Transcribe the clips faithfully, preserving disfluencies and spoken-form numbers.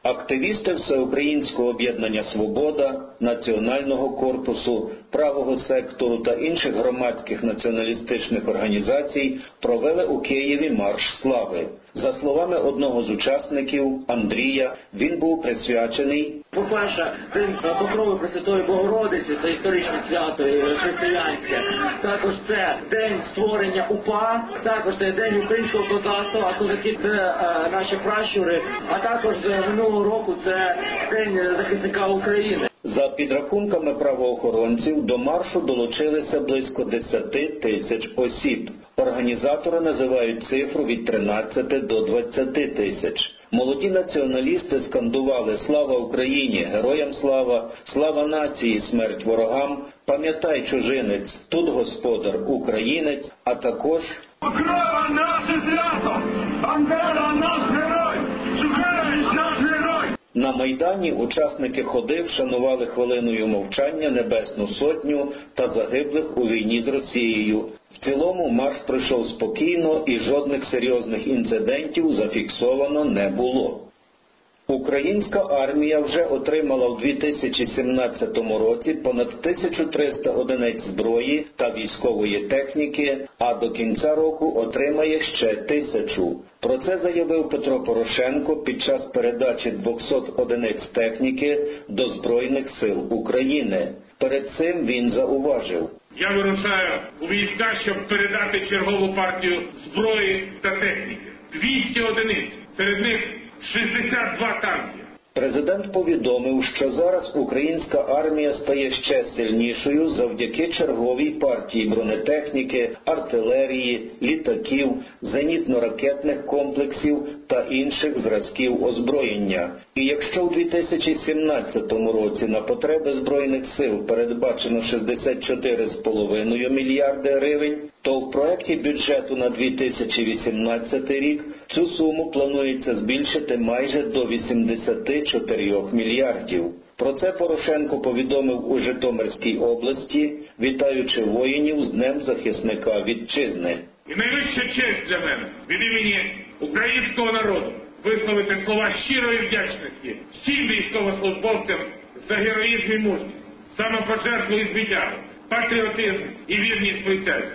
Активісти Всеукраїнського об'єднання «Свобода», Національного корпусу, Правого сектору та інших громадських націоналістичних організацій провели у Києві марш слави. За словами одного з учасників, Андрія, він був присвячений: по-перше, День Покрови Пресвятої Богородиці, це історичне свято християнське. Також це День створення УПА, також це День українського козацтва, а козаки – це е, наші пращури, а також з минулого року це День захисника України. За підрахунками правоохоронців, до маршу долучилися близько десяти тисяч осіб. Організатори називають цифру від тринадцяти до двадцяти тисяч. Молоді націоналісти скандували «Слава Україні! Героям слава! Слава нації! Смерть ворогам! Пам'ятай, чужинець! Тут господар українець!», а також «Покрова наше свято! Бандера наш герой! Шухевич наш герой!». На Майдані учасники ходи вшанували хвилиною мовчання Небесну Сотню та загиблих у війні з Росією. В цілому марш пройшов спокійно і жодних серйозних інцидентів зафіксовано не було. Українська армія вже отримала в дві тисячі сімнадцятому році понад тисячу триста одиниць зброї та військової техніки, а до кінця року отримає ще тисячу. Про це заявив Петро Порошенко під час передачі двохсот одиниць техніки до Збройних сил України. Перед цим він зауважив: «Я вирушаю у війська, щоб передати чергову партію зброї та техніки. двісті одиниць, серед них шістдесят два танки». Президент повідомив, що зараз українська армія стає ще сильнішою завдяки черговій партії бронетехніки, артилерії, літаків, зенітно-ракетних комплексів та інших зразків озброєння. І якщо у дві тисячі сімнадцятому році на потреби Збройних сил передбачено шістдесят чотири з половиною мільярди гривень, то в проекті бюджету на дві тисячі вісімнадцятий рік цю суму планується збільшити майже до вісімдесяти чотирьох мільярдів. Про це Порошенко повідомив у Житомирській області, вітаючи воїнів з Днем захисника вітчизни. І найвища честь для мене від імені українського народу висловити слова щирої вдячності всім військовослужбовцям за героїзм і мужність, самопожертву і звитягу, патріотизм і вірність присязі.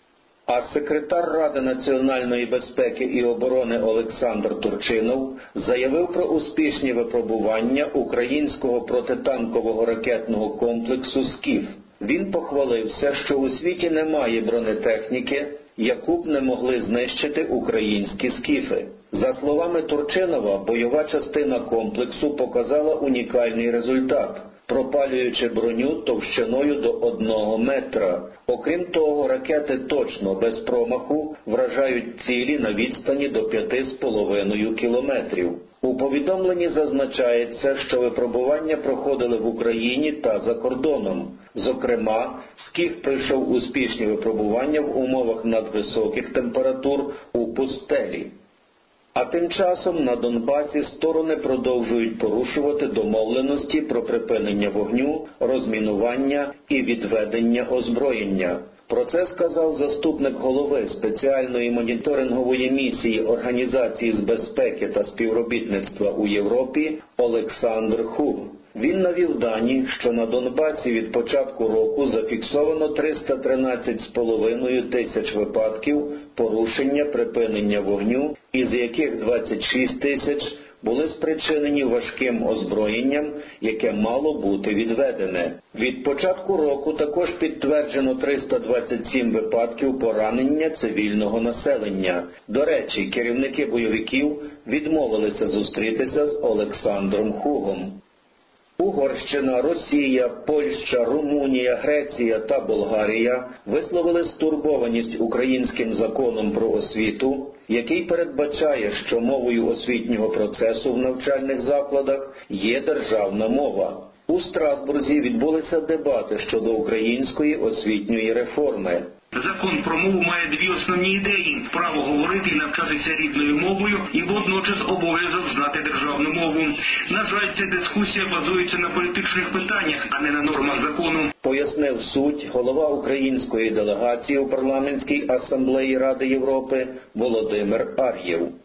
А секретар Ради національної безпеки і оборони Олександр Турчинов заявив про успішні випробування українського протитанкового ракетного комплексу «Скіф». Він похвалився, що у світі немає бронетехніки, яку б не могли знищити українські «Скіфи». За словами Турчинова, бойова частина комплексу показала унікальний результат, пропалюючи броню товщиною до одного метра. Окрім того, ракети точно, без промаху, вражають цілі на відстані до п'яти з половиною кілометрів. У повідомленні зазначається, що випробування проходили в Україні та за кордоном. Зокрема, «Скіф» пройшов успішні випробування в умовах надвисоких температур у пустелі. А тим часом на Донбасі сторони продовжують порушувати домовленості про припинення вогню, розмінування і відведення озброєння. Про це сказав заступник голови спеціальної моніторингової місії Організації з безпеки та співробітництва у Європі Олександр Хуг. Він навів дані, що на Донбасі від початку року зафіксовано триста тринадцять з половиною тисяч випадків порушення припинення вогню, із яких двадцять шість тисяч були спричинені важким озброєнням, яке мало бути відведене. Від початку року також підтверджено триста двадцять сім випадків поранення цивільного населення. До речі, керівники бойовиків відмовилися зустрітися з Олександром Хугом. Угорщина, Росія, Польща, Румунія, Греція та Болгарія висловили стурбованість українським законом про освіту, який передбачає, що мовою освітнього процесу в навчальних закладах є державна мова. У Страсбурзі відбулися дебати щодо української освітньої реформи. Закон про мову має дві основні ідеї – право говорити і навчатися рідною мовою і водночас обов'язок знати державну мову. На жаль, ця дискусія базується на політичних питаннях, а не на нормах закону. Пояснив суть голова української делегації у парламентській асамблеї Ради Європи Володимир Ар'єв.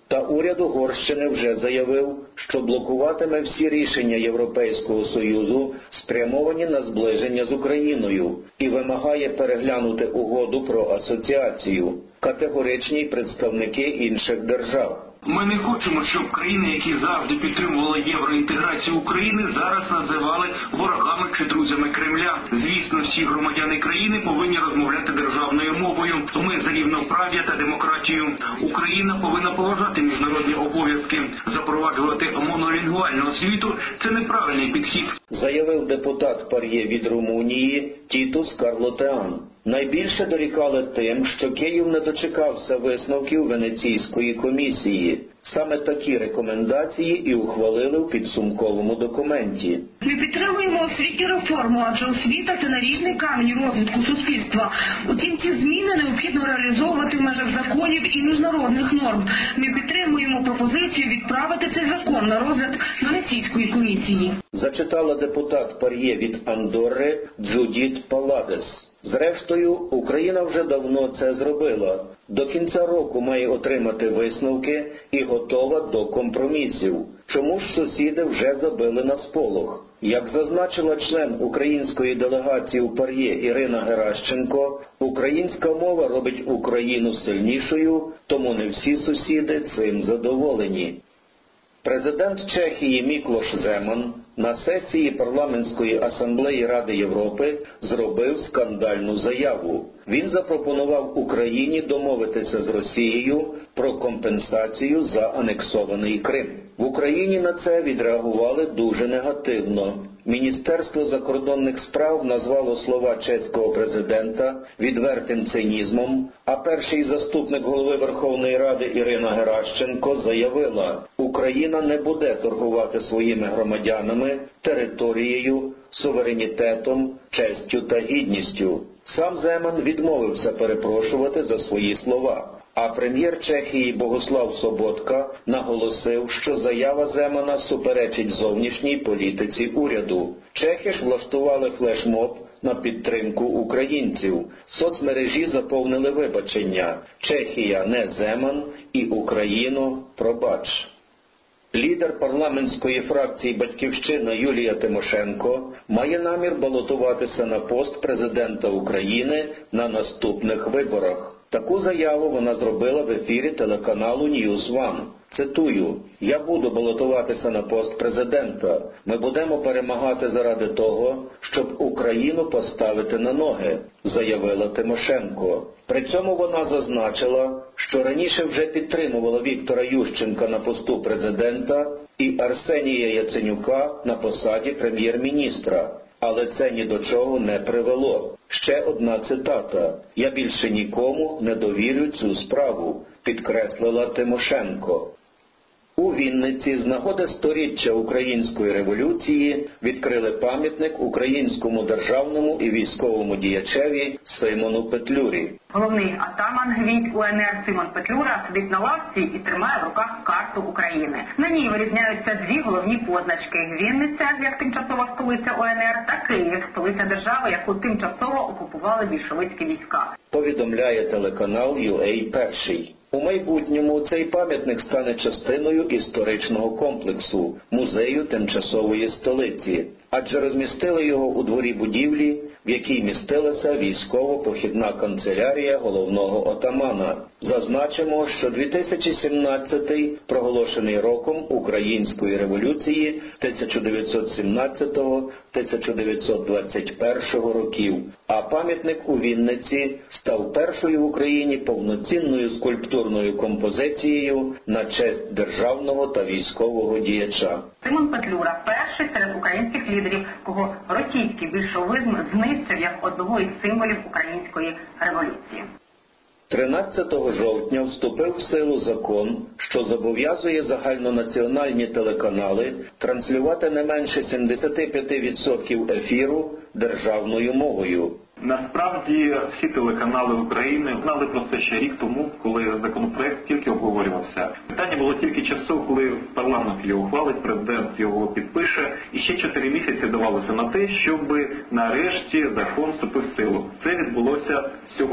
Та уряд Угорщини вже заявив, що блокуватиме всі рішення Європейського Союзу, спрямовані на зближення з Україною, і вимагає переглянути угоду про асоціацію. Категоричні представники інших держав. Ми не хочемо, щоб країни, які завжди підтримували євроінтеграцію України, зараз називали ворогами чи друзями Кремля. Звісно, всі громадяни країни повинні розмовляти державною мовою. Ми за рівноправ'я та демократію. Україна повинна поважати міжнародні обов'язки. Запроваджувати монолінгвальну освіту – це неправильний підхід, заявив депутат ПАРЄ від Румунії Тітус Карлотеан. Найбільше дорікали тим, що Київ не дочекався висновків Венеційської комісії. Саме такі рекомендації і ухвалили в підсумковому документі. Ми підтримуємо освітню реформу, адже освіта – це наріжний камінь розвитку суспільства. Утім, ці зміни необхідно реалізовувати в межах законів і міжнародних норм. Ми підтримуємо пропозицію відправити цей закон на розгляд Венеційської комісії. Зачитала депутат ПАРЄ від Андорри Джудіт Паладес. Зрештою, Україна вже давно це зробила. До кінця року має отримати висновки і готова до компромісів. Чому ж сусіди вже забили на сполох? Як зазначила член української делегації у ПАРЄ Ірина Геращенко, українська мова робить Україну сильнішою, тому не всі сусіди цим задоволені. Президент Чехії Міклош Земан на сесії Парламентської асамблеї Ради Європи зробив скандальну заяву. Він запропонував Україні домовитися з Росією про компенсацію за анексований Крим. В Україні на це відреагували дуже негативно. Міністерство закордонних справ назвало слова чеського президента відвертим цинізмом, а перший заступник голови Верховної Ради Ірина Геращенко заявила: Україна не буде торгувати своїми громадянами, територією, суверенітетом, честю та гідністю. Сам Земан відмовився перепрошувати за свої слова. А прем'єр Чехії Богуслав Соботка наголосив, що заява Земана суперечить зовнішній політиці уряду. Чехи ж влаштували флешмоб на підтримку українців. Соцмережі заповнили вибачення: Чехія не Земан і Україну пробач. Лідер парламентської фракції «Батьківщина» Юлія Тимошенко має намір балотуватися на пост президента України на наступних виборах. Таку заяву вона зробила в ефірі телеканалу Ньюс Ван. Цитую: «Я буду балотуватися на пост президента. Ми будемо перемагати заради того, щоб Україну поставити на ноги», – заявила Тимошенко. При цьому вона зазначила, що раніше вже підтримувала Віктора Ющенка на посту президента і Арсенія Яценюка на посаді прем'єр-міністра. Але це ні до чого не привело. Ще одна цитата: «Я більше нікому не довірю цю справу», – підкреслила Тимошенко. У Вінниці з нагоди сторіччя Української революції відкрили пам'ятник українському державному і військовому діячеві Симону Петлюрі. Головний атаман від УНР Симон Петлюра сидить на лавці і тримає в руках карту України. На ній вирізняються дві головні позначки – Вінниця, як тимчасова столиця УНР, та Київ, столиця держави, яку тимчасово окупували більшовицькі війська. Повідомляє телеканал ю ей Перший. У майбутньому цей пам'ятник стане частиною історичного комплексу – музею тимчасової столиці, адже розмістили його у дворі будівлі, в якій містилася військово-похідна канцелярія головного отамана. Зазначимо, що дві тисячі сімнадцятий проголошений роком Української революції тисяча дев'ятсот сімнадцятого - тисяча дев'ятсот двадцять першого років, а пам'ятник у Вінниці став першою в Україні повноцінною скульптурною композицією на честь державного та військового діяча. Симон Петлюра – перший серед українських лідерів, кого російський більшовизм знищив як одного із символів української революції. тринадцятого жовтня вступив в силу закон, що зобов'язує загальнонаціональні телеканали транслювати не менше сімдесят п'ять відсотків ефіру державною мовою. Насправді, всі телеканали України знали про це ще рік тому, коли законопроект тільки обговорювався. Питання було тільки часу, коли парламент його ухвалить, президент його підпише, і ще чотири місяці давалося на те, щоб нарешті закон вступив в силу. Це відбулося сьогодні.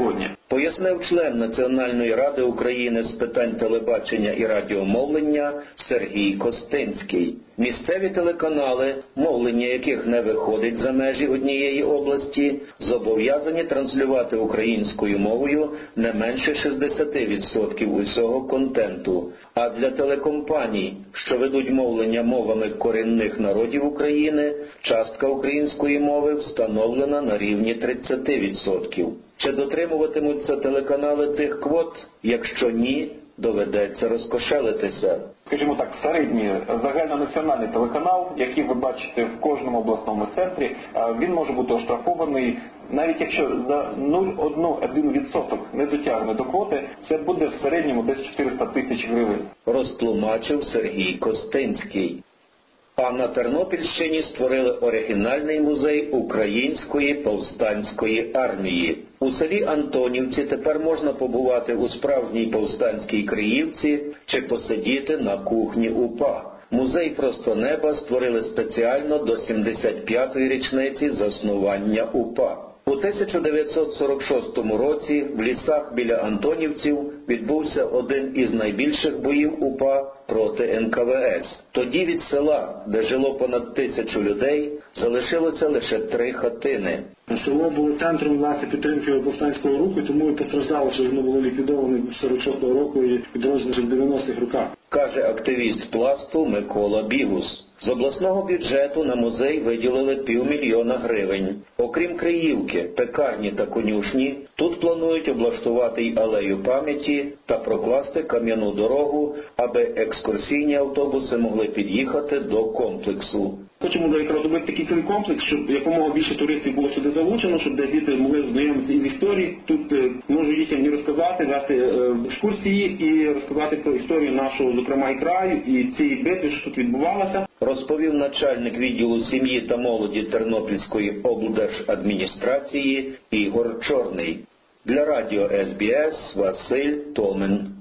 пояснив член Національної ради України з питань телебачення і радіомовлення Сергій Костинський. Місцеві телеканали, мовлення яких не виходить за межі однієї області, зобов'язані транслювати українською мовою не менше шістдесят відсотків усього контенту. А для телекомпаній, що ведуть мовлення мовами корінних народів України, частка української мови встановлена на рівні тридцять відсотків. Чи дотримуватимуться телеканали цих квот? Якщо ні, доведеться розкошелитися. Скажімо так, середній загальнонаціональний телеканал, який ви бачите в кожному обласному центрі, він може бути оштрафований, навіть якщо за нуль цілих один десятий відсоток не дотягне до квоти, це буде в середньому десь чотириста тисяч гривень. Розтлумачив Сергій Костинський. А на Тернопільщині створили оригінальний музей Української повстанської армії. У селі Антонівці тепер можна побувати у справжній повстанській Криївці чи посидіти на кухні УПА. Музей «Просто неба» створили спеціально до сімдесят п'ятої річниці заснування УПА. У тисяча дев'ятсот сорок шостому році в лісах біля Антонівців відбувся один із найбільших боїв УПА проти ен ка ве ес. Тоді від села, де жило понад тисячу людей, залишилося лише три хатини. Село було центром власне підтримки повстанського руху, тому і постраждало, що воно було ліквідоване з сорок шостого року і відроджено в дев'яностих роках. Каже активіст Пласту Микола Бігус. З обласного бюджету на музей виділили півмільйона гривень. Окрім Криївки, пекарні та конюшні, тут планують облаштувати й алею пам'яті та прокласти кам'яну дорогу, аби екскурсійні автобуси могли під'їхати до комплексу. Хочемо якраз зробити такий фільм-комплекс, щоб якомога більше туристів було сюди залучено, щоб десь діти могли знайомитися із історією. Тут е, можу дітям і розказати, вести е, екскурсії і розказати про історію нашого, зокрема, і краю, і цієї битви, що тут відбувалося. Розповів начальник відділу сім'ї та молоді Тернопільської облдержадміністрації Ігор Чорний. Для радіо ес бі ес Василь Томин.